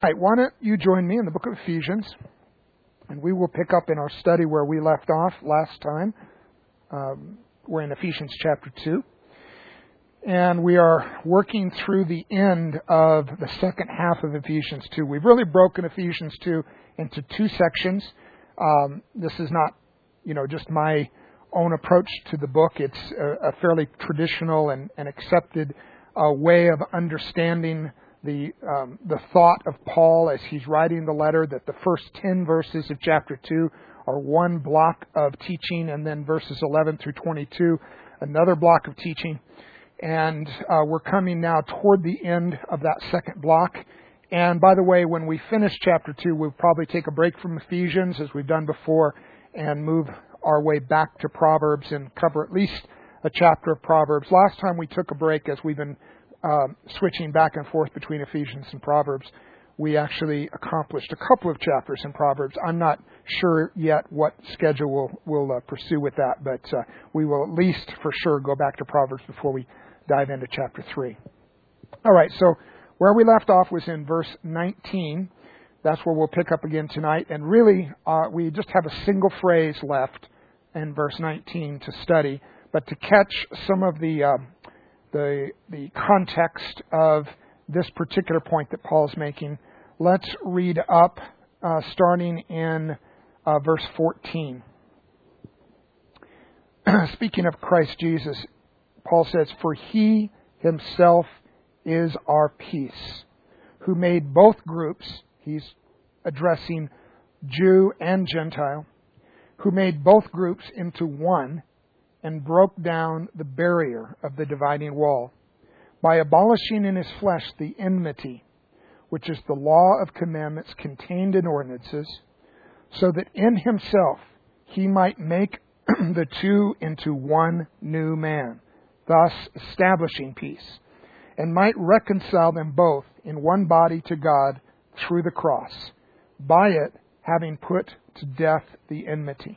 All right, why don't you join me in the book of Ephesians, and we will pick up in our study where we left off last time. We're in Ephesians chapter 2, and we are working through the end of the second half of Ephesians 2. We've really broken Ephesians 2 into two sections. This is not, just my own approach to the book. It's a fairly traditional and accepted way of understanding the thought of Paul as he's writing the letter, that the first 10 verses of chapter 2 are one block of teaching, and then verses 11 through 22, another block of teaching. And we're coming now toward the end of that second block. And by the way, when we finish chapter 2, we'll probably take a break from Ephesians, as we've done before, and move our way back to Proverbs and cover at least a chapter of Proverbs. Last time we took a break, as we've been switching back and forth between Ephesians and Proverbs, we actually accomplished a couple of chapters in Proverbs. I'm not sure yet what schedule we'll pursue with that, but we will at least for sure go back to Proverbs before we dive into chapter 3. All right, so where we left off was in verse 19. That's where we'll pick up again tonight. And really, we just have a single phrase left in verse 19 to study. But to catch some of the context of this particular point that Paul's making, let's read up starting in verse 14. Speaking of Christ Jesus, Paul says, "For he himself is our peace, who made both groups," he's addressing Jew and Gentile, "who made both groups into one and broke down the barrier of the dividing wall, by abolishing in his flesh the enmity, which is the law of commandments contained in ordinances, so that in himself he might make the two into one new man, thus establishing peace, and might reconcile them both in one body to God through the cross, by it having put to death the enmity.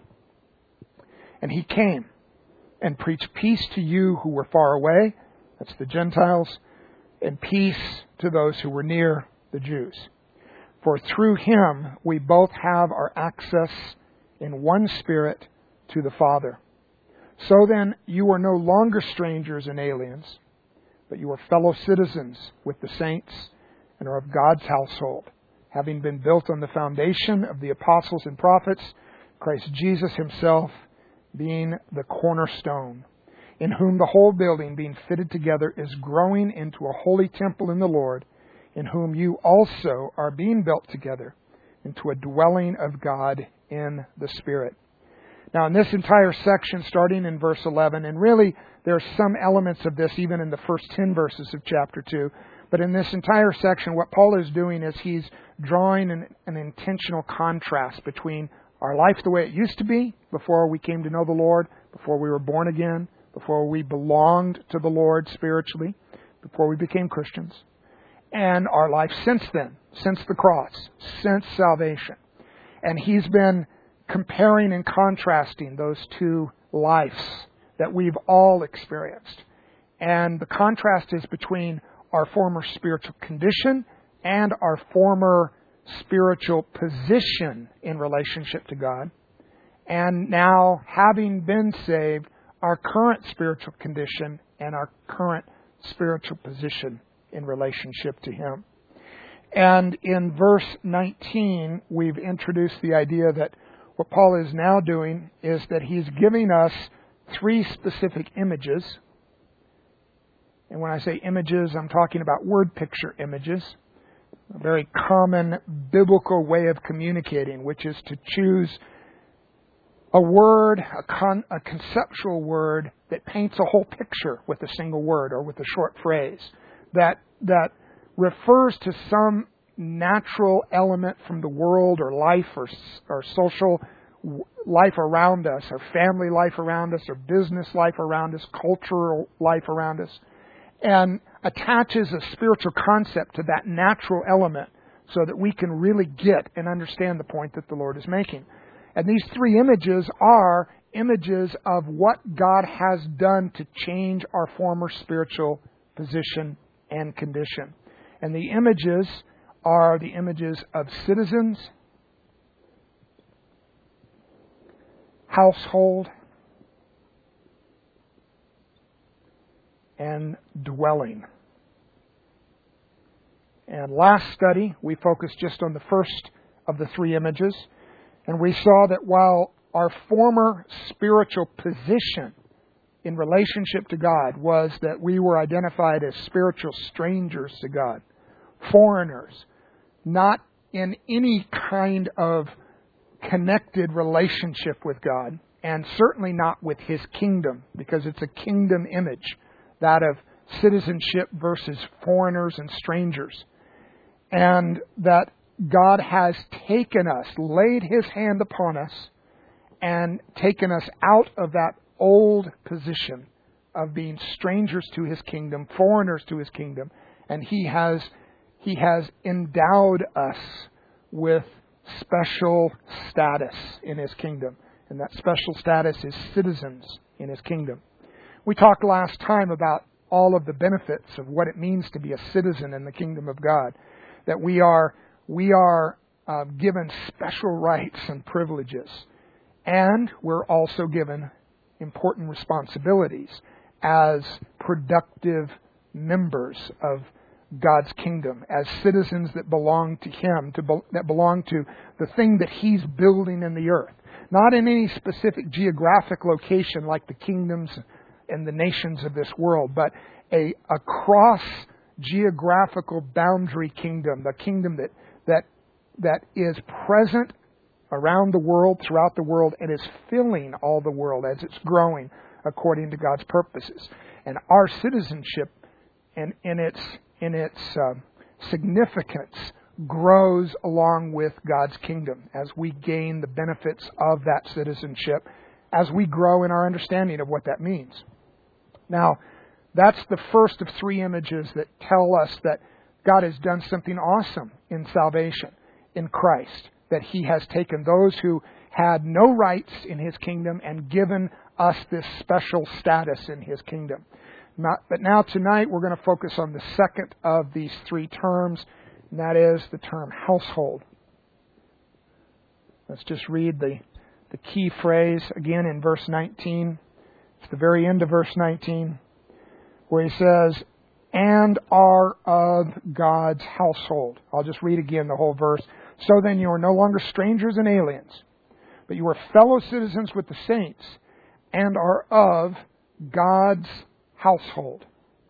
And he came and preached peace to you who were far away," that's the Gentiles, "and peace to those who were near, the Jews. For through him we both have our access in one Spirit to the Father. So then you are no longer strangers and aliens, but you are fellow citizens with the saints and are of God's household, having been built on the foundation of the apostles and prophets, Christ Jesus himself being the cornerstone, in whom the whole building being fitted together is growing into a holy temple in the Lord, in whom you also are being built together into a dwelling of God in the Spirit." Now, in this entire section, starting in verse 11, and really there are some elements of this even in the first 10 verses of chapter 2, but in this entire section, what Paul is doing is he's drawing an intentional contrast between our life the way it used to be before we came to know the Lord, before we were born again, before we belonged to the Lord spiritually, before we became Christians, and our life since then, since the cross, since salvation. And he's been comparing and contrasting those two lives that we've all experienced. And the contrast is between our former spiritual condition and our former spiritual position in relationship to God. And now, having been saved, our current spiritual condition and our current spiritual position in relationship to Him. And in verse 19, we've introduced the idea that what Paul is now doing is that he's giving us three specific images. And when I say images, I'm talking about word picture images. A very common biblical way of communicating, which is to choose a word, a conceptual word that paints a whole picture with a single word or with a short phrase that refers to some natural element from the world or life or social life around us, or family life around us, or business life around us, cultural life around us, and attaches a spiritual concept to that natural element so that we can really get and understand the point that the Lord is making. And these three images are images of what God has done to change our former spiritual position and condition. And the images are the images of citizens, household, and dwelling. And last study, we focused just on the first of the three images, and we saw that while our former spiritual position in relationship to God was that we were identified as spiritual strangers to God, foreigners, not in any kind of connected relationship with God, and certainly not with His kingdom, because it's a kingdom image, that of citizenship versus foreigners and strangers. And that God has taken us, laid His hand upon us, and taken us out of that old position of being strangers to His kingdom, foreigners to His kingdom, and He has endowed us with special status in His kingdom. And that special status is citizens in His kingdom. We talked last time about all of the benefits of what it means to be a citizen in the kingdom of God. That we are given special rights and privileges. And we're also given important responsibilities as productive members of God's kingdom, as citizens that belong to Him, that belong to the thing that He's building in the earth. Not in any specific geographic location like the kingdoms and the nations of this world, but a cross-geographical boundary kingdom, the kingdom that is present around the world, throughout the world, and is filling all the world as it's growing according to God's purposes. And our citizenship in its significance grows along with God's kingdom as we gain the benefits of that citizenship, as we grow in our understanding of what that means. Now, that's the first of three images that tell us that God has done something awesome in salvation, in Christ. That He has taken those who had no rights in His kingdom and given us this special status in His kingdom. But now tonight we're going to focus on the second of these three terms, and that is the term household. Let's just read the key phrase again in verse 19. It's the very end of verse 19, where he says, "and are of God's household." I'll just read again the whole verse. "So then you are no longer strangers and aliens, but you are fellow citizens with the saints and are of God's household."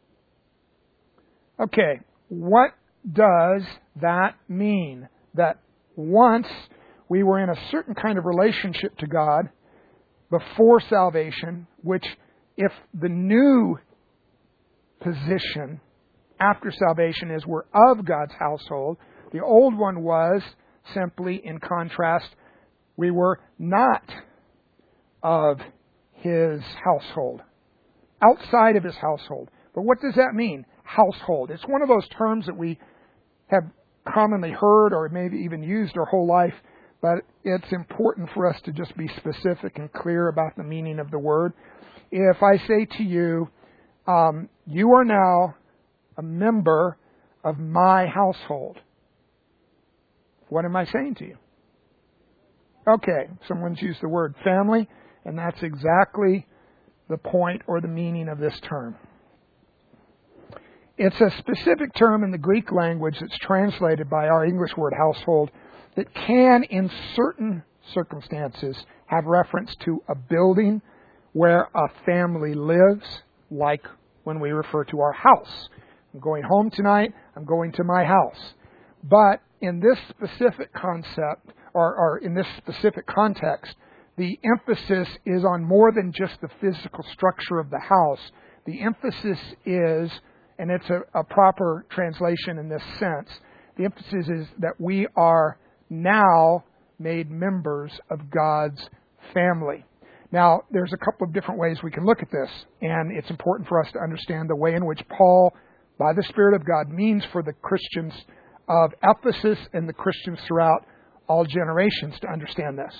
Okay, what does that mean? That once we were in a certain kind of relationship to God before salvation, which if the new position after salvation is we're of God's household, the old one was simply, in contrast, we were not of His household, outside of His household. But what does that mean? Household. It's one of those terms that we have commonly heard or maybe even used our whole life, but it's important for us to just be specific and clear about the meaning of the word. If I say to you, you are now a member of my household, what am I saying to you? Okay, someone's used the word family, and that's exactly the point or the meaning of this term. It's a specific term in the Greek language that's translated by our English word household that can, in certain circumstances, have reference to a building where a family lives, like when we refer to our house. I'm going home tonight, I'm going to my house. But in this specific concept, or in this specific context, the emphasis is on more than just the physical structure of the house. The emphasis is, and it's a proper translation in this sense, the emphasis is that we are now made members of God's family. Now, there's a couple of different ways we can look at this, and it's important for us to understand the way in which Paul, by the Spirit of God, means for the Christians of Ephesus and the Christians throughout all generations to understand this.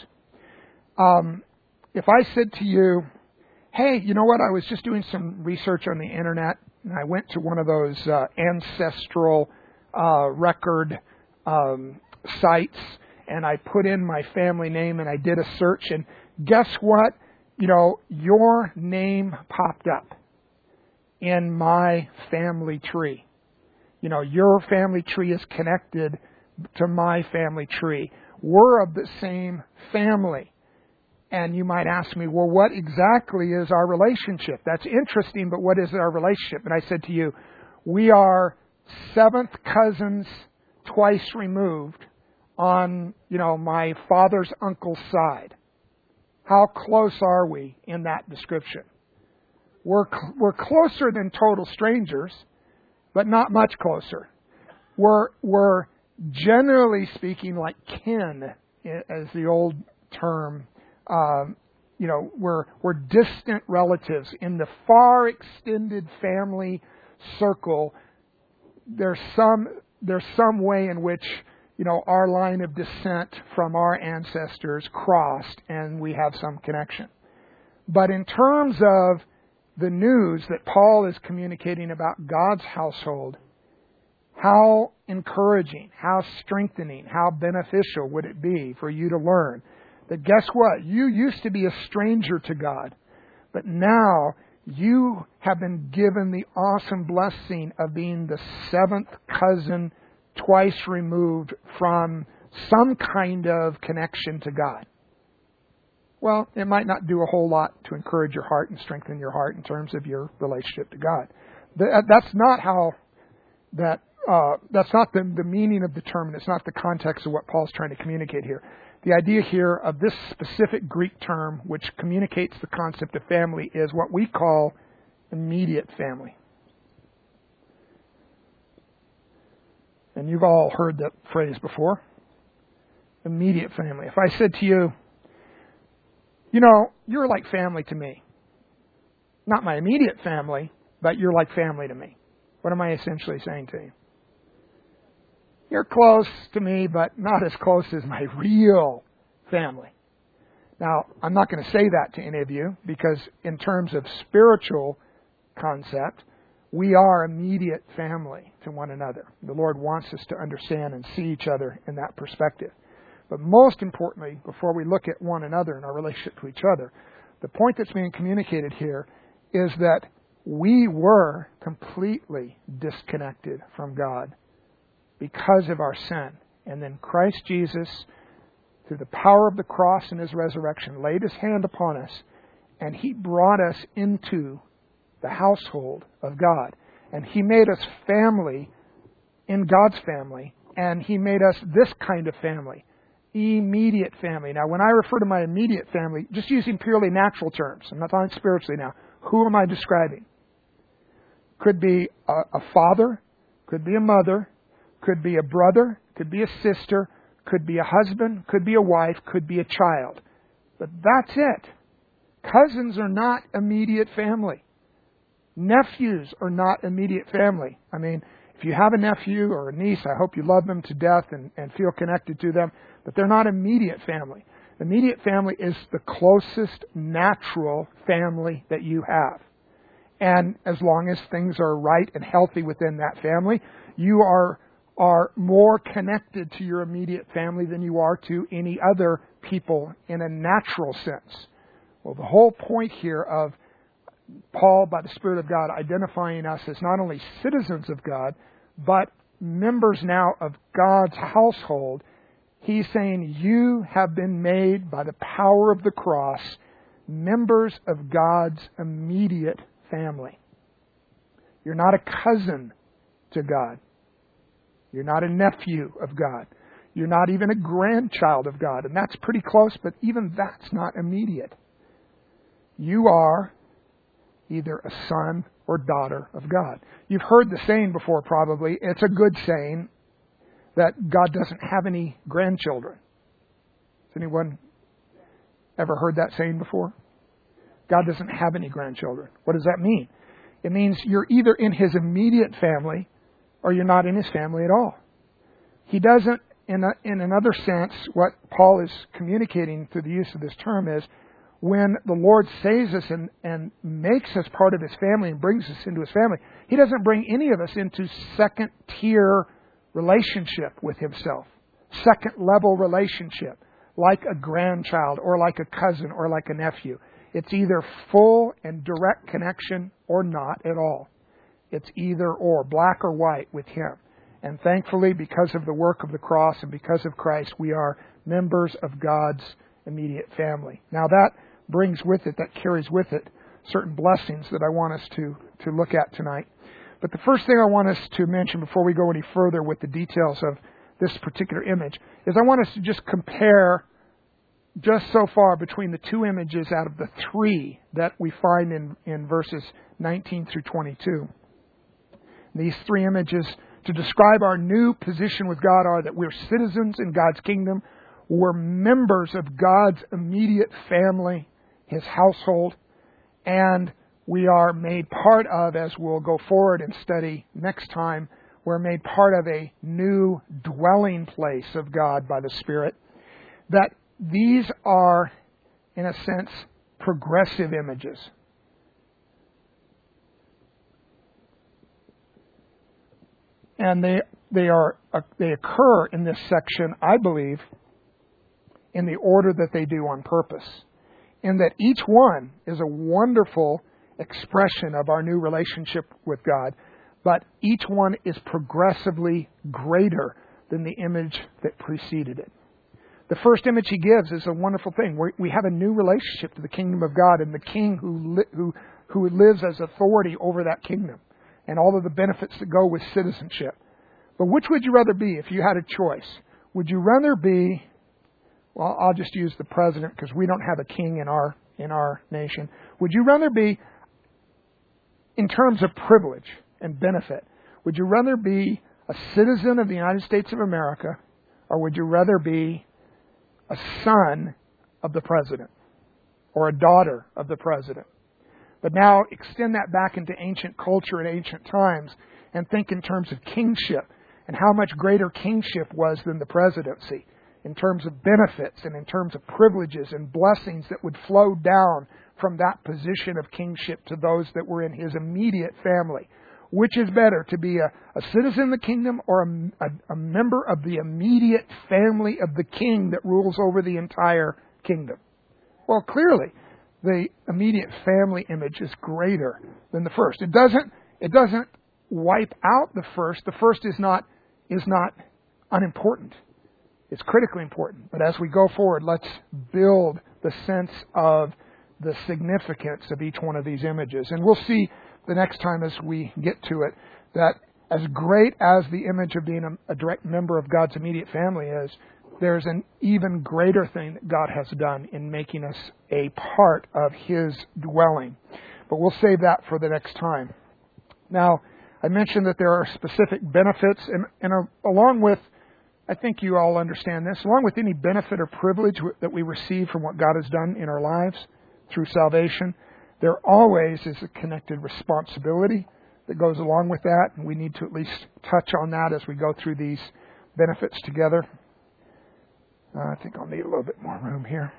If I said to you, hey, you know what, I was just doing some research on the internet, and I went to one of those ancestral record sites, and I put in my family name and I did a search, and guess what? Your name popped up in my family tree. Your family tree is connected to my family tree. We're of the same family. And you might ask me, well, what exactly is our relationship? That's interesting, but what is our relationship? And I said to you, we are seventh cousins twice removed on, my father's uncle's side. How close are we in that description? We're closer than total strangers, but not much closer. We're generally speaking like kin, as the old term. We're distant relatives in the far extended family circle. There's some way in which our line of descent from our ancestors crossed, and we have some connection. But in terms of the news that Paul is communicating about God's household, how encouraging, how strengthening, how beneficial would it be for you to learn that guess what? You used to be a stranger to God, but now you have been given the awesome blessing of being the seventh cousin twice removed from some kind of connection to God. Well, it might not do a whole lot to encourage your heart and strengthen your heart in terms of your relationship to God. That's not how that's not the meaning of the term, and it's not the context of what Paul's trying to communicate here. The idea here of this specific Greek term, which communicates the concept of family, is what we call immediate family. And you've all heard that phrase before. Immediate family. If I said to you, you're like family to me. Not my immediate family, but you're like family to me. What am I essentially saying to you? You're close to me, but not as close as my real family. Now, I'm not going to say that to any of you, because in terms of spiritual concept, we are immediate family to one another. The Lord wants us to understand and see each other in that perspective. But most importantly, before we look at one another and our relationship to each other, the point that's being communicated here is that we were completely disconnected from God because of our sin. And then Christ Jesus, through the power of the cross and His resurrection, laid His hand upon us, and He brought us into the household of God. And He made us family in God's family, and He made us this kind of family, immediate family. Now, when I refer to my immediate family, just using purely natural terms, I'm not talking spiritually now, who am I describing? Could be a father, could be a mother, could be a brother, could be a sister, could be a husband, could be a wife, could be a child. But that's it. Cousins are not immediate family. Nephews are not immediate family. I mean, if you have a nephew or a niece, I hope you love them to death and feel connected to them, but they're not immediate family. Immediate family is the closest natural family that you have. And as long as things are right and healthy within that family, you are more connected to your immediate family than you are to any other people in a natural sense. Well, the whole point here of Paul, by the Spirit of God, identifying us as not only citizens of God, but members now of God's household, he's saying you have been made by the power of the cross members of God's immediate family. You're not a cousin to God. You're not a nephew of God. You're not even a grandchild of God. And that's pretty close, but even that's not immediate. You are either a son or daughter of God. You've heard the saying before probably. It's a good saying that God doesn't have any grandchildren. Has anyone ever heard that saying before? God doesn't have any grandchildren. What does that mean? It means you're either in His immediate family or you're not in His family at all. He doesn't, in another sense, what Paul is communicating through the use of this term is, when the Lord saves us and makes us part of His family and brings us into His family, He doesn't bring any of us into second-tier relationship with himself. Second level relationship, like a grandchild or like a cousin or like a nephew. It's either full and direct connection or not at all. It's either or, black or white with him. And thankfully, because of the work of the cross and because of Christ, we are members of God's immediate family. Now that brings with it, that carries with it, certain blessings that I want us to look at tonight. But the first thing I want us to mention before we go any further with the details of this particular image is I want us to just compare just so far between the two images out of the three that we find in verses 19 through 22. These three images to describe our new position with God are that we're citizens in God's kingdom, we're members of God's immediate family, His household, and we are made part of, as we'll go forward and study next time, we're made part of a new dwelling place of God by the Spirit. That these are, in a sense, progressive images. And they occur in this section, I believe, in the order that they do on purpose. In that each one is a wonderful expression of our new relationship with God, but each one is progressively greater than the image that preceded it. The first image he gives is a wonderful thing. We have a new relationship to the kingdom of God and the king who lives as authority over that kingdom and all of the benefits that go with citizenship. But which would you rather be if you had a choice? Would you rather be, well, I'll just use the president because we don't have a king in our nation. Would you rather be, in terms of privilege and benefit, would you rather be a citizen of the United States of America, or would you rather be a son of the president or a daughter of the president? But now extend that back into ancient culture and ancient times and think in terms of kingship and how much greater kingship was than the presidency in terms of benefits and in terms of privileges and blessings that would flow down from that position of kingship to those that were in his immediate family. Which is better, to be a citizen of the kingdom or a member of the immediate family of the king that rules over the entire kingdom? Well, clearly, the immediate family image is greater than the first. It doesn't wipe out the first. The first is not unimportant. It's critically important. But as we go forward, let's build the sense of the significance of each one of these images. And we'll see the next time as we get to it, that as great as the image of being a direct member of God's immediate family is, there's an even greater thing that God has done in making us a part of His dwelling. But we'll save that for the next time. Now, I mentioned that there are specific benefits, and along with, I think you all understand this, along with any benefit or privilege that we receive from what God has done in our lives through salvation, there always is a connected responsibility that goes along with that, and we need to at least touch on that as we go through these benefits together. I think I'll need a little bit more room here.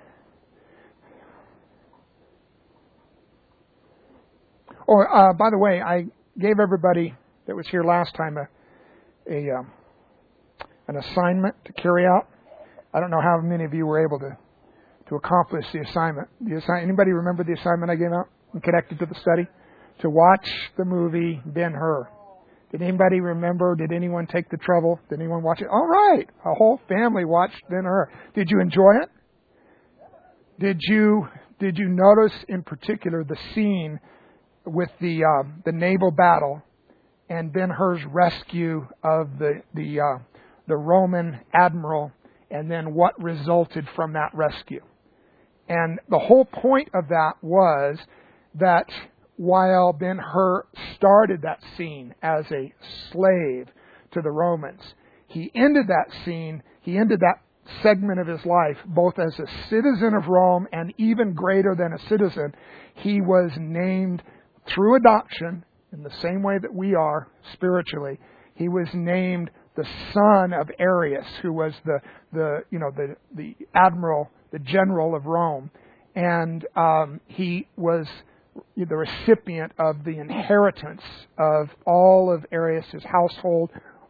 Oh, by the way, I gave everybody that was here last time an assignment to carry out. I don't know how many of you were able to accomplish the assignment. Anybody remember the assignment I gave out and connected to the study? To watch the movie Ben-Hur. Did anybody remember? Did anyone take the trouble? Did anyone watch it? All right. A whole family watched Ben-Hur. Did you enjoy it? Did you notice in particular the scene with the naval battle and Ben-Hur's rescue of the Roman admiral, and then what resulted from that rescue? And the whole point of that was that while Ben-Hur started that scene as a slave to the Romans, he ended that segment of his life both as a citizen of Rome and even greater than a citizen. He was named through adoption in the same way that we are spiritually. He was named the son of Arius, who was the admiral, the general of Rome, and he was the recipient of the inheritance of all of Arius' household,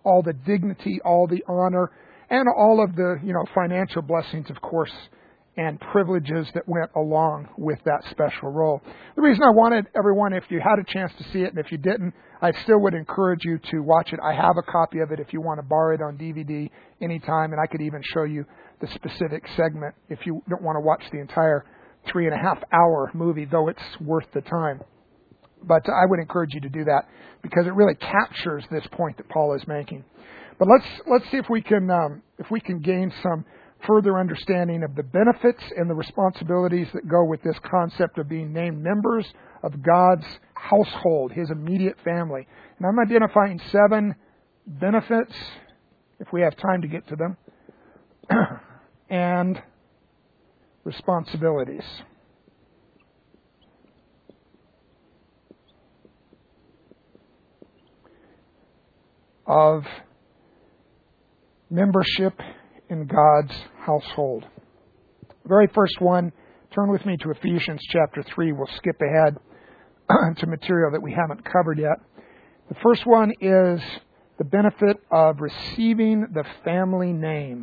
all the dignity, all the honor, and all of the, financial blessings, of course, and privileges that went along with that special role. The reason I wanted everyone, if you had a chance to see it, and if you didn't, I still would encourage you to watch it. I have a copy of it if you want to borrow it on DVD anytime, and I could even show you the specific segment if you don't want to watch the entire 3.5-hour movie, though it's worth the time. But I would encourage you to do that because it really captures this point that Paul is making. But let's see if we can gain some further understanding of the benefits and the responsibilities that go with this concept of being named members of God's household, His immediate family. And I'm identifying 7 benefits, if we have time to get to them, and responsibilities. Of membership in God's household. The very first one, turn with me to Ephesians chapter 3. We'll skip ahead to material that we haven't covered yet. The first one is the benefit of receiving the family name.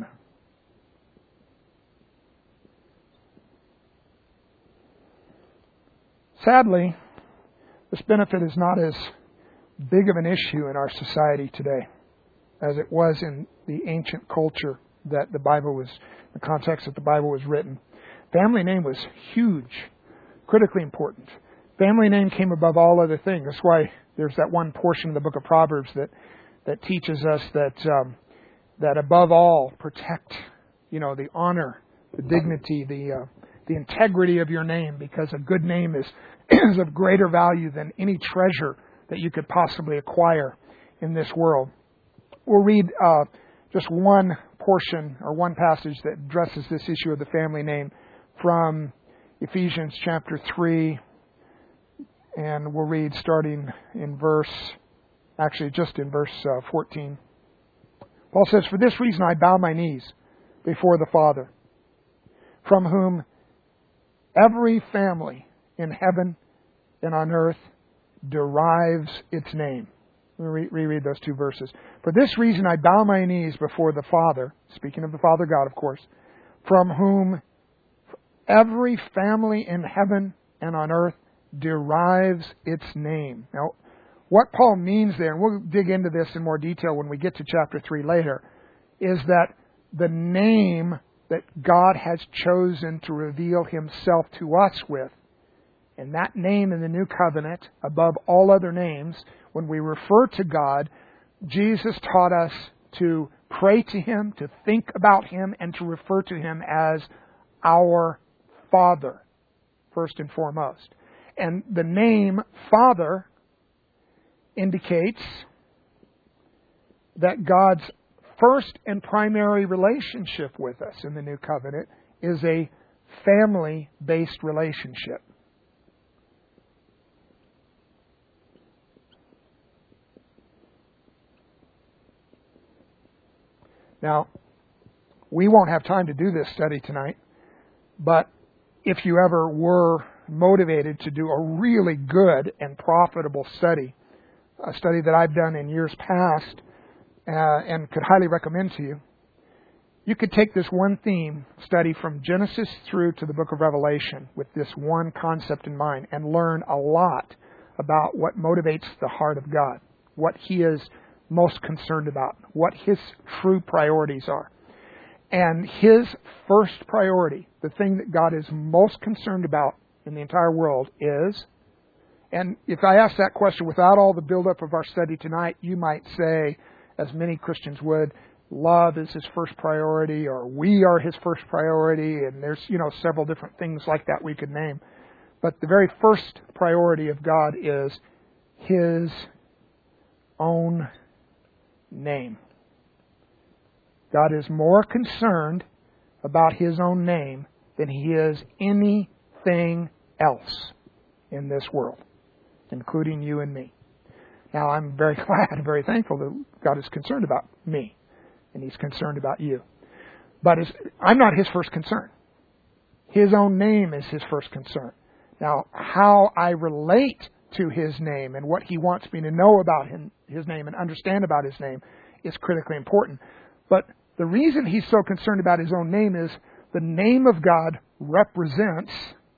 Sadly, this benefit is not as big of an issue in our society today as it was in the ancient culture that the context that the Bible was written. Family name was huge, critically important. Family name came above all other things. That's why there's that one portion of the book of Proverbs that teaches us that above all, protect, the honor, the dignity, the integrity of your name, because a good name is of greater value than any treasure that you could possibly acquire in this world. We'll read just one portion or one passage that addresses this issue of the family name from Ephesians chapter 3, and we'll read starting in verse 14. Paul says, "For this reason I bow my knees before the Father, from whom every family in heaven and on earth derives its name." Let me reread those 2 verses. "For this reason I bow my knees before the Father," speaking of the Father God, of course, "from whom every family in heaven and on earth derives its name." Now, what Paul means there, and we'll dig into this in more detail when we get to chapter 3 later, is that the name that God has chosen to reveal Himself to us with, and that name in the New Covenant, above all other names, when we refer to God, Jesus taught us to pray to Him, to think about Him, and to refer to Him as our Father, first and foremost. And the name Father indicates that God's first and primary relationship with us in the New Covenant is a family-based relationship. Now, we won't have time to do this study tonight, but if you ever were motivated to do a really good and profitable study, a study that I've done in years past and could highly recommend to you, you could take this one theme, study from Genesis through to the book of Revelation with this one concept in mind and learn a lot about what motivates the heart of God, what He is most concerned about, what His true priorities are. And His first priority, the thing that God is most concerned about in the entire world is, and if I ask that question without all the buildup of our study tonight, you might say, as many Christians would, love is His first priority, or we are His first priority, and there's, several different things like that we could name. But the very first priority of God is His own name. God is more concerned about His own name than He is anything else in this world, including you and me. Now, I'm very glad and very thankful that God is concerned about me, and He's concerned about you. But I'm not His first concern. His own name is His first concern. Now, how I relate to His name and what He wants me to know about His name and understand about His name is critically important. But the reason he's so concerned about his own name is the name of God represents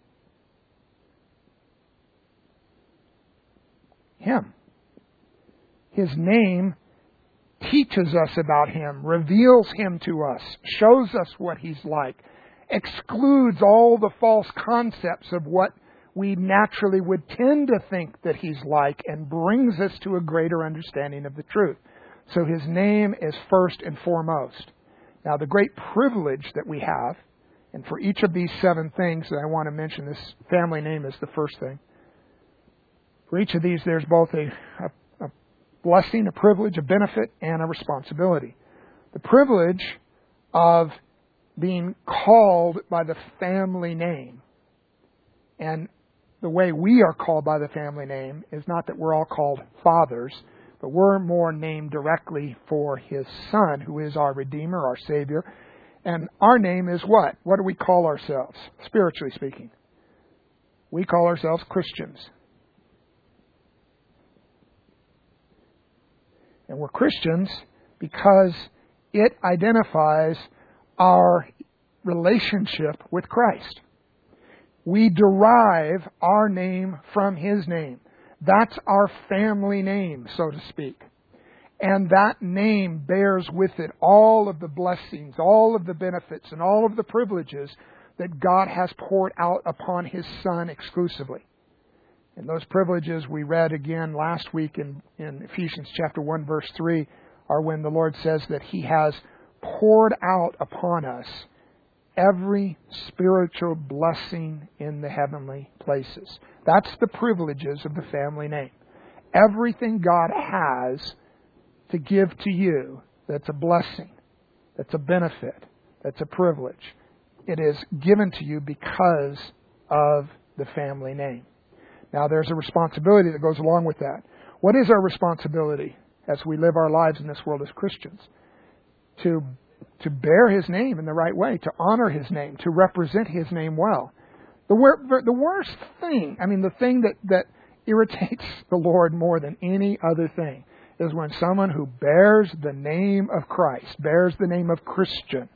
Him. His name teaches us about Him, reveals Him to us, shows us what He's like, excludes all the false concepts of what we naturally would tend to think that He's like, and brings us to a greater understanding of the truth. So His name is first and foremost. Now, the great privilege that we have, and for each of these 7 things that I want to mention, this family name is the first thing. For each of these, there's both a blessing, a privilege, a benefit, and a responsibility. The privilege of being called by the family name. And the way we are called by the family name is not that we're all called fathers, but we're more named directly for His Son, who is our Redeemer, our Savior. And our name is what? What do we call ourselves, spiritually speaking? We call ourselves Christians. And we're Christians because it identifies our relationship with Christ. We derive our name from His name. That's our family name, so to speak. And that name bears with it all of the blessings, all of the benefits, and all of the privileges that God has poured out upon His Son exclusively. And those privileges we read again last week in Ephesians chapter 1, verse 3, are when the Lord says that He has poured out upon us every spiritual blessing in the heavenly places. That's the privileges of the family name. Everything God has to give to you that's a blessing, that's a benefit, that's a privilege, it is given to you because of the family name. Now, there's a responsibility that goes along with that. What is our responsibility as we live our lives in this world as Christians? To bear His name in the right way, to honor His name, to represent His name well. The worst thing, the thing that irritates the Lord more than any other thing, is when someone who bears the name of Christ, bears the name of Christian,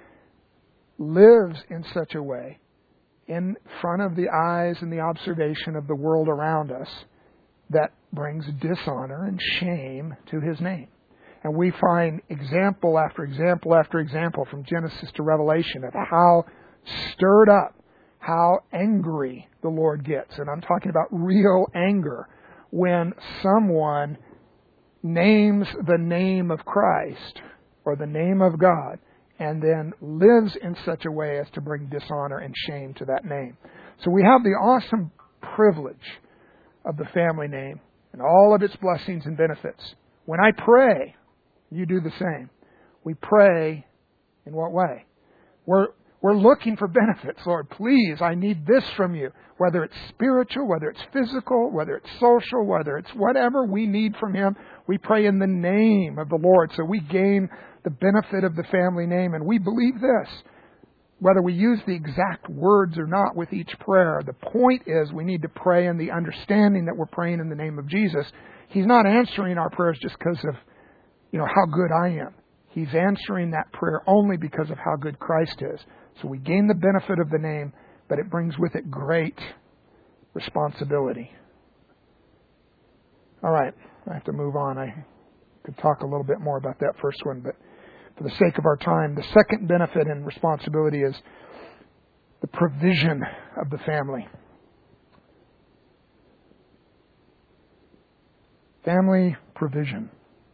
lives in such a way in front of the eyes and the observation of the world around us that brings dishonor and shame to His name. And we find example after example after example from Genesis to Revelation of how stirred up, how angry the Lord gets. And I'm talking about real anger when someone names the name of Christ or the name of God and then lives in such a way as to bring dishonor and shame to that name. So we have the awesome privilege of the family name and all of its blessings and benefits. When I pray, you do the same. We pray in what way? We're looking for benefits. Lord, please, I need this from you. Whether it's spiritual, whether it's physical, whether it's social, whether it's whatever we need from Him, we pray in the name of the Lord. So we gain the benefit of the family name. And we believe this, whether we use the exact words or not with each prayer. The point is we need to pray in the understanding that we're praying in the name of Jesus. He's not answering our prayers just because of how good I am. He's answering that prayer only because of how good Christ is. So we gain the benefit of the name, but it brings with it great responsibility. All right, I have to move on. I could talk a little bit more about that first one, but for the sake of our time, the second benefit and responsibility is the provision of the family. Family provision.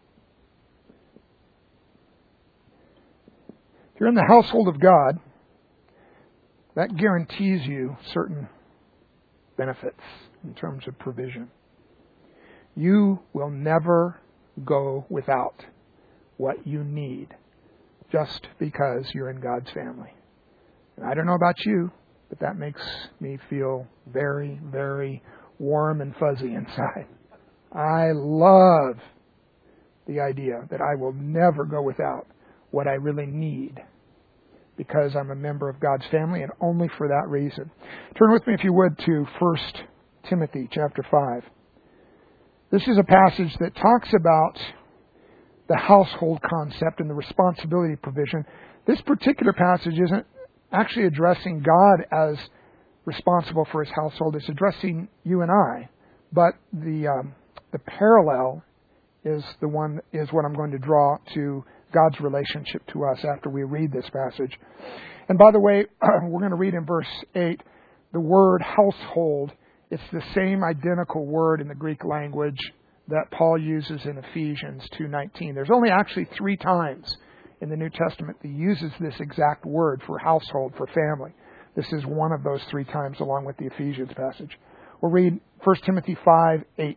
If you're in the household of God, that guarantees you certain benefits in terms of provision. You will never go without what you need just because you're in God's family. And I don't know about you, but that makes me feel very, very warm and fuzzy inside. I love the idea that I will never go without what I really need because I'm a member of God's family, and only for that reason. Turn with me, if you would, to 1 Timothy chapter 5. This is a passage that talks about the household concept and the responsibility provision. This particular passage isn't actually addressing God as responsible for his household. It's addressing you and I. But the parallel is what I'm going to draw to God's relationship to us after we read this passage. And by the way, we're going to read in verse 8 the word household. It's the same identical word in the Greek language that Paul uses in Ephesians 2:19. There's only actually 3 times in the New Testament that he uses this exact word for household, for family. This is one of those 3 times along with the Ephesians passage. We'll read 1 Timothy 5:8.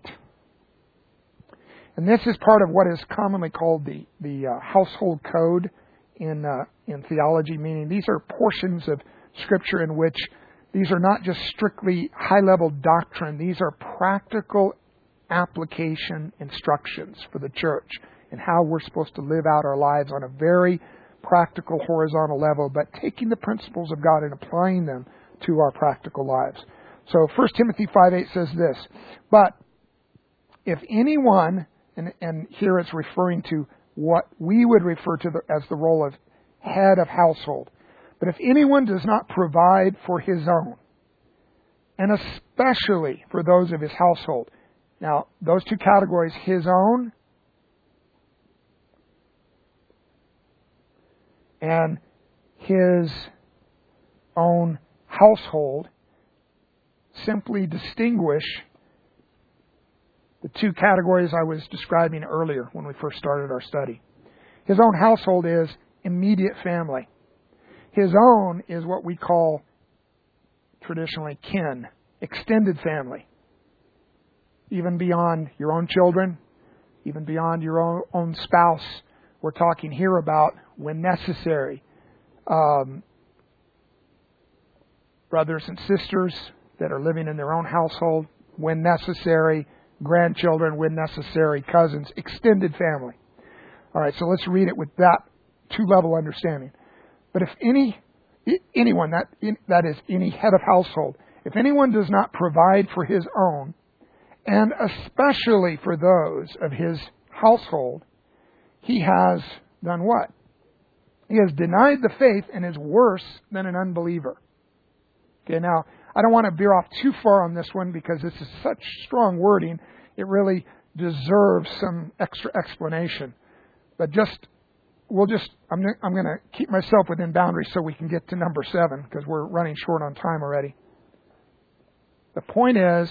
And this is part of what is commonly called the household code in theology, meaning these are portions of Scripture in which these are not just strictly high-level doctrine. These are practical application instructions for the church and how we're supposed to live out our lives on a very practical, horizontal level, but taking the principles of God and applying them to our practical lives. So 1 Timothy 5:8 says this, but if anyone, and here it's referring to what we would refer to as the role of head of household, but if anyone does not provide for his own, and especially for those of his household. Now, those 2 categories, his own and his own household, simply distinguish the 2 categories I was describing earlier when we first started our study. His own household is immediate family. His own is what we call traditionally kin, extended family. Even beyond your own children, even beyond your own spouse. We're talking here about when necessary. Brothers and sisters that are living in their own household when necessary. Grandchildren when necessary. Cousins. Extended family. All right, so let's read it with that 2-level understanding. But if anyone, that is any head of household, if anyone does not provide for his own, and especially for those of his household, he has done what? He has denied the faith and is worse than an unbeliever. Okay, now, I don't want to veer off too far on this one because this is such strong wording. It really deserves some extra explanation. But I'm going to keep myself within boundaries so we can get to number 7 because we're running short on time already. The point is,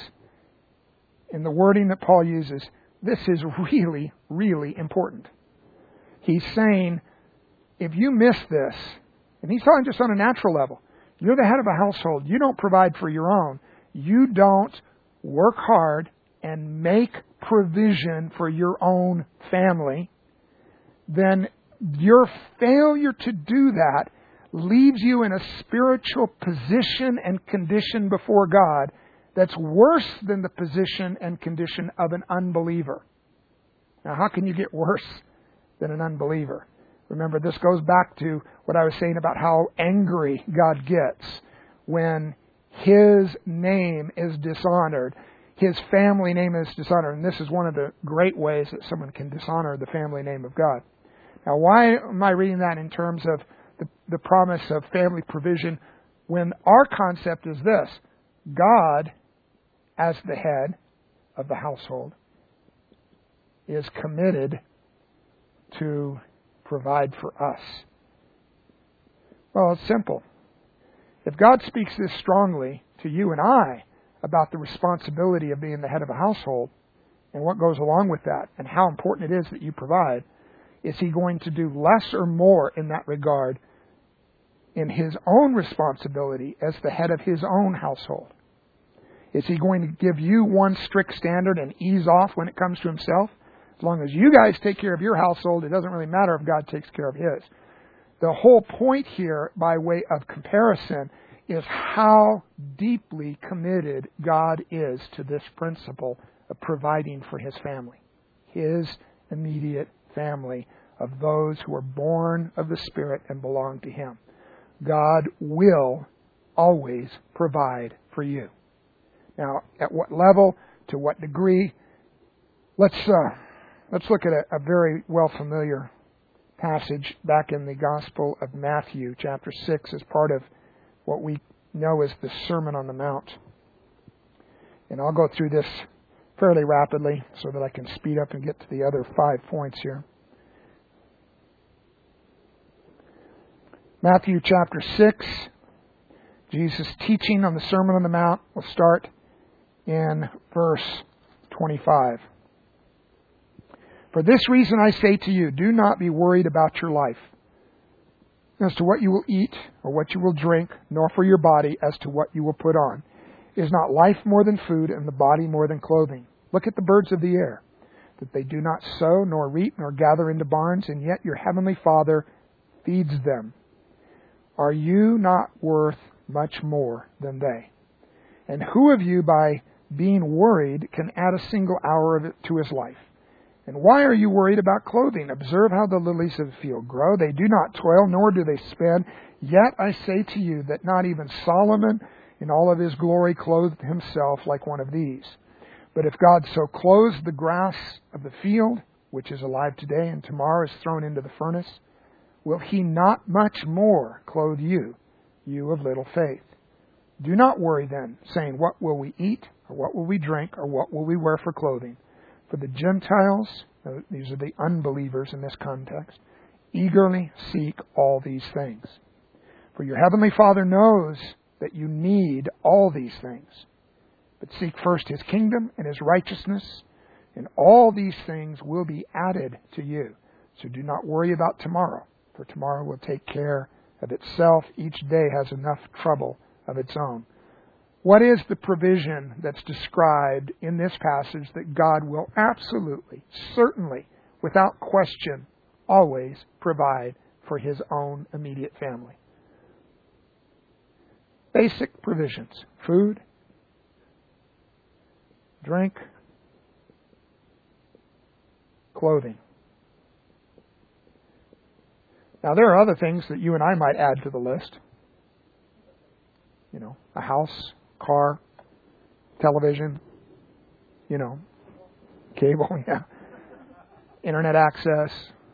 in the wording that Paul uses, this is really, really important. He's saying, if you miss this, and he's talking just on a natural level, you're the head of a household, you don't provide for your own, you don't work hard and make provision for your own family, then your failure to do that leaves you in a spiritual position and condition before God that's worse than the position and condition of an unbeliever. Now, how can you get worse than an unbeliever? Remember, this goes back to what I was saying about how angry God gets when His name is dishonored. His family name is dishonored. And this is one of the great ways that someone can dishonor the family name of God. Now, why am I reading that in terms of the promise of family provision when our concept is this? God, as the head of the household, is committed to provide for us. Well, it's simple. If God speaks this strongly to you and I about the responsibility of being the head of a household and what goes along with that and how important it is that you provide, is He going to do less or more in that regard in His own responsibility as the head of His own household? Is He going to give you one strict standard and ease off when it comes to Himself? As long as you guys take care of your household, it doesn't really matter if God takes care of His. The whole point here, by way of comparison, is how deeply committed God is to this principle of providing for His family. His immediate family of those who are born of the Spirit and belong to Him. God will always provide for you. Now, at what level, to what degree, let's Let's look at a very well familiar passage back in the Gospel of Matthew, chapter 6, as part of what we know as the Sermon on the Mount. And I'll go through this fairly rapidly so that I can speed up and get to the other 5 points here. Matthew chapter 6, Jesus' teaching on the Sermon on the Mount will start in verse 25. For this reason I say to you, do not be worried about your life, as to what you will eat or what you will drink, nor for your body as to what you will put on. Is not life more than food, and the body more than clothing? Look at the birds of the air, that they do not sow, nor reap, nor gather into barns, and yet your heavenly Father feeds them. Are you not worth much more than they? And who of you, by being worried, can add a single hour of it to his life? And why are you worried about clothing? Observe how the lilies of the field grow. They do not toil, nor do they spin. Yet I say to you that not even Solomon in all of his glory clothed himself like one of these. But if God so clothes the grass of the field, which is alive today and tomorrow is thrown into the furnace, will he not much more clothe you, you of little faith? Do not worry then, saying, what will we eat, or what will we drink, or what will we wear for clothing? For the Gentiles, these are the unbelievers in this context, eagerly seek all these things. For your heavenly Father knows that you need all these things. But seek first His kingdom and His righteousness, and all these things will be added to you. So do not worry about tomorrow, for tomorrow will take care of itself. Each day has enough trouble of its own. What is the provision that's described in this passage that God will absolutely, certainly, without question, always provide for His own immediate family? Basic provisions: food, drink, clothing. Now, there are other things that you and I might add to the list. You know, a house, car, television, cable, internet access,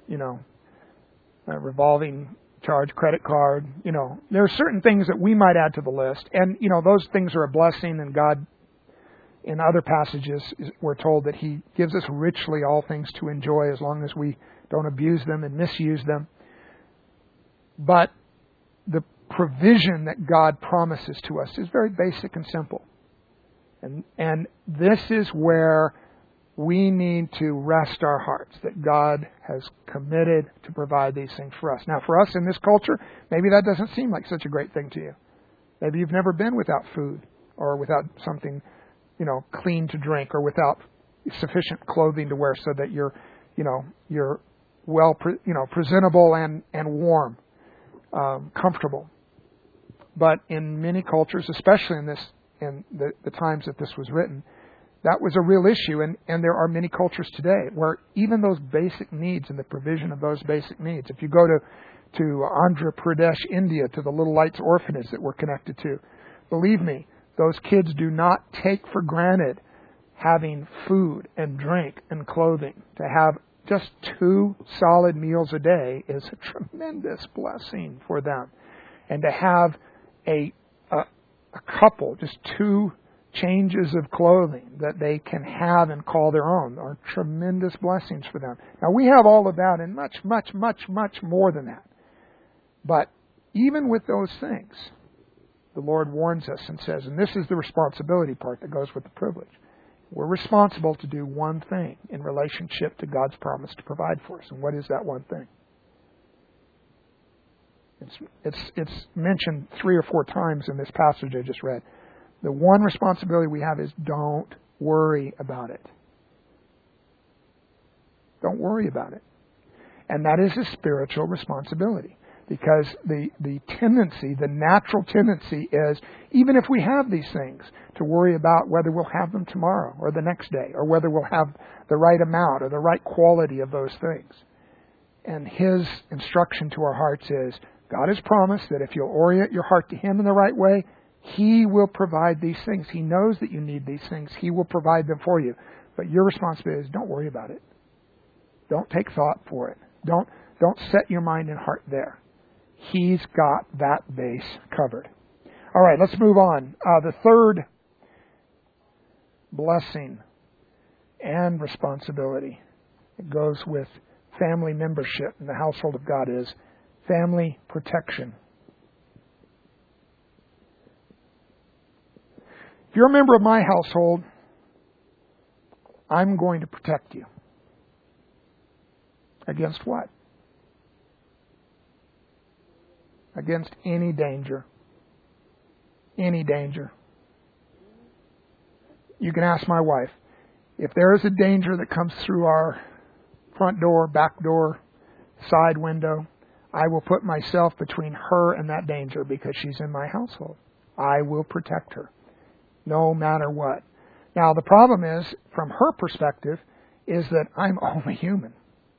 a revolving charge credit card. There are certain things that we might add to the list. And, those things are a blessing, and God, in other passages, we're told that He gives us richly all things to enjoy as long as we don't abuse them and misuse them. But the provision that God promises to us is very basic and simple. And this is where we need to rest our hearts, that God has committed to provide these things for us. Now, for us in this culture, maybe that doesn't seem like such a great thing to you. Maybe you've never been without food, or without something, clean to drink, or without sufficient clothing to wear so that you're well, presentable and warm, comfortable. But in many cultures, especially in the times that this was written, that was a real issue. And there are many cultures today where even those basic needs and the provision of those basic needs. If you go to Andhra Pradesh, India, to the Little Lights orphanage that we're connected to, believe me, those kids do not take for granted having food and drink and clothing. To have just 2 solid meals a day is a tremendous blessing for them. And to have a couple, just 2 changes of clothing that they can have and call their own are tremendous blessings for them. Now, we have all of that and much, much, much, much more than that. But even with those things, the Lord warns us and says, and this is the responsibility part that goes with the privilege, we're responsible to do one thing in relationship to God's promise to provide for us. And what is that one thing? It's mentioned 3 or 4 times in this passage I just read. The one responsibility we have is don't worry about it. Don't worry about it. And that is a spiritual responsibility. Because the tendency, the natural tendency is, even if we have these things, to worry about whether we'll have them tomorrow or the next day, or whether we'll have the right amount or the right quality of those things. And His instruction to our hearts is, God has promised that if you'll orient your heart to Him in the right way, He will provide these things. He knows that you need these things. He will provide them for you. But your responsibility is, don't worry about it. Don't take thought for it. Don't set your mind and heart there. He's got that base covered. All right, let's move on. The third blessing and responsibility that goes with family membership in the household of God is family protection. If you're a member of my household, I'm going to protect you. Against what? Against any danger. Any danger. You can ask my wife. If there is a danger that comes through our front door, back door, side window, I will put myself between her and that danger because she's in my household. I will protect her, no matter what. Now, the problem is, from her perspective, is that I'm only human.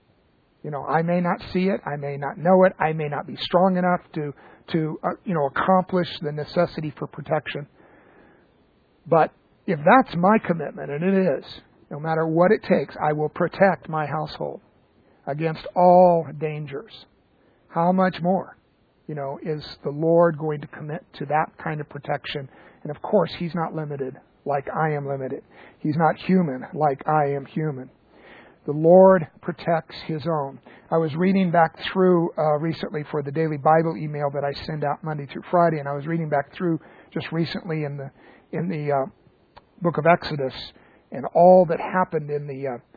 I may not see it, I may not know it, I may not be strong enough to accomplish the necessity for protection. But if that's my commitment, and it is, no matter what it takes, I will protect my household against all dangers. How much more, is the Lord going to commit to that kind of protection? And of course, He's not limited like I am limited. He's not human like I am human. The Lord protects His own. I was reading back through recently for the daily Bible email that I send out Monday through Friday, and I was reading back through just recently in the book of Exodus and all that happened in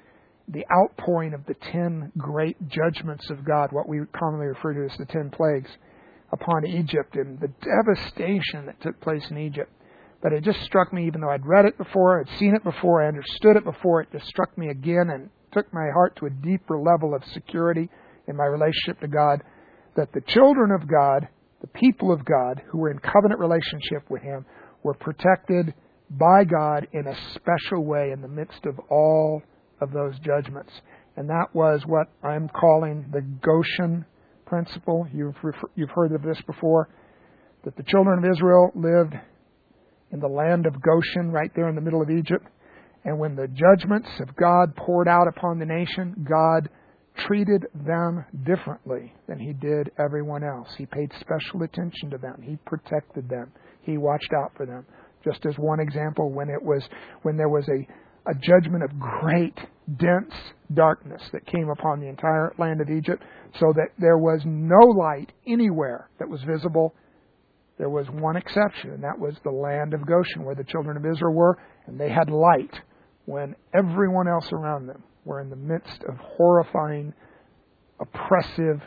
the outpouring of the 10 great judgments of God, what we commonly refer to as the 10 plagues, upon Egypt, and the devastation that took place in Egypt. But it just struck me, even though I'd read it before, I'd seen it before, I understood it before, it just struck me again and took my heart to a deeper level of security in my relationship to God, that the children of God, the people of God, who were in covenant relationship with Him, were protected by God in a special way in the midst of all of those judgments. And that was what I'm calling the Goshen principle. You've heard of this before, that the children of Israel lived in the land of Goshen, right there in the middle of Egypt. And when the judgments of God poured out upon the nation, God treated them differently than He did everyone else. He paid special attention to them. He protected them. He watched out for them. Just as one example, when there was a judgment of great, dense darkness that came upon the entire land of Egypt, so that there was no light anywhere that was visible. There was one exception, and that was the land of Goshen, where the children of Israel were, and they had light when everyone else around them were in the midst of horrifying, oppressive,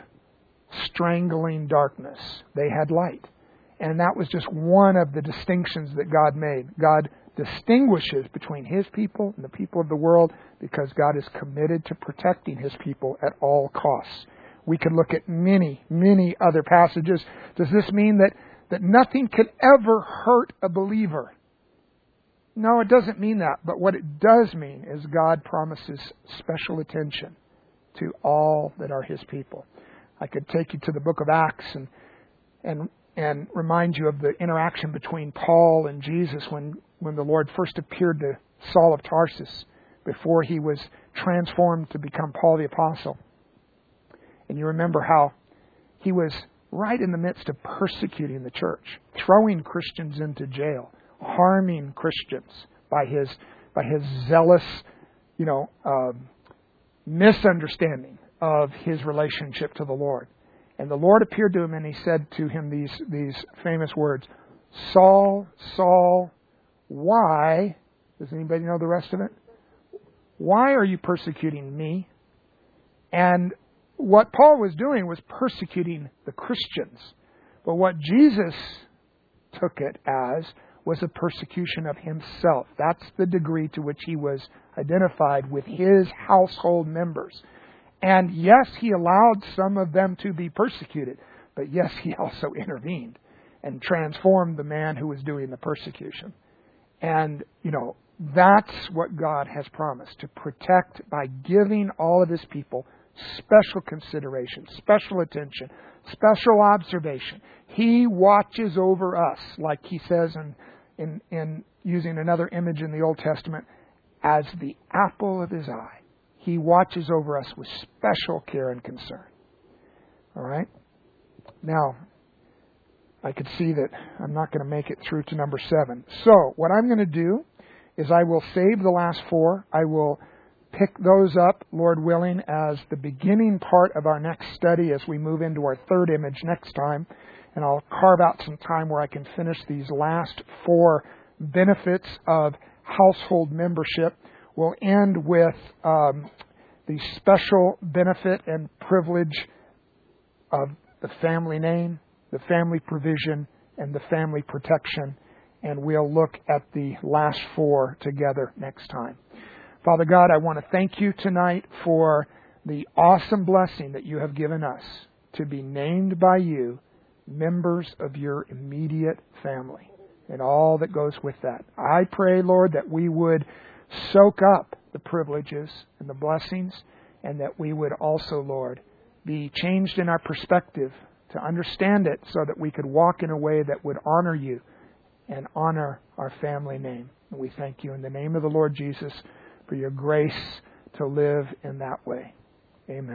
strangling darkness. They had light. And that was just one of the distinctions that God made. God distinguishes between His people and the people of the world because God is committed to protecting His people at all costs. We could look at many, many other passages. Does this mean that nothing can ever hurt a believer? No, it doesn't mean that. But what it does mean is God promises special attention to all that are His people. I could take you to the book of Acts and remind you of the interaction between Paul and Jesus when the Lord first appeared to Saul of Tarsus before he was transformed to become Paul the Apostle. And you remember how he was right in the midst of persecuting the church, throwing Christians into jail, harming Christians by his zealous, misunderstanding of his relationship to the Lord. And the Lord appeared to him and He said to him these famous words, "Saul, Saul, why," does anybody know the rest of it? "Why are you persecuting me?" And what Paul was doing was persecuting the Christians. But what Jesus took it as was a persecution of Himself. That's the degree to which He was identified with His household members. And yes, He allowed some of them to be persecuted. But yes, He also intervened and transformed the man who was doing the persecution. And, that's what God has promised, to protect by giving all of His people special consideration, special attention, special observation. He watches over us, like He says in using another image in the Old Testament, as the apple of His eye. He watches over us with special care and concern. All right? Now, I could see that I'm not going to make it through to number 7. So, what I'm going to do is I will save the last 4. I will pick those up, Lord willing, as the beginning part of our next study as we move into our third image next time. And I'll carve out some time where I can finish these last 4 benefits of household membership. We'll end with the special benefit and privilege of the family name, the family provision, and the family protection. And we'll look at the last 4 together next time. Father God, I want to thank you tonight for the awesome blessing that you have given us to be named by you members of your immediate family and all that goes with that. I pray, Lord, that we would soak up the privileges and the blessings, and that we would also, Lord, be changed in our perspective to understand it so that we could walk in a way that would honor you and honor our family name. And we thank you in the name of the Lord Jesus for your grace to live in that way. Amen.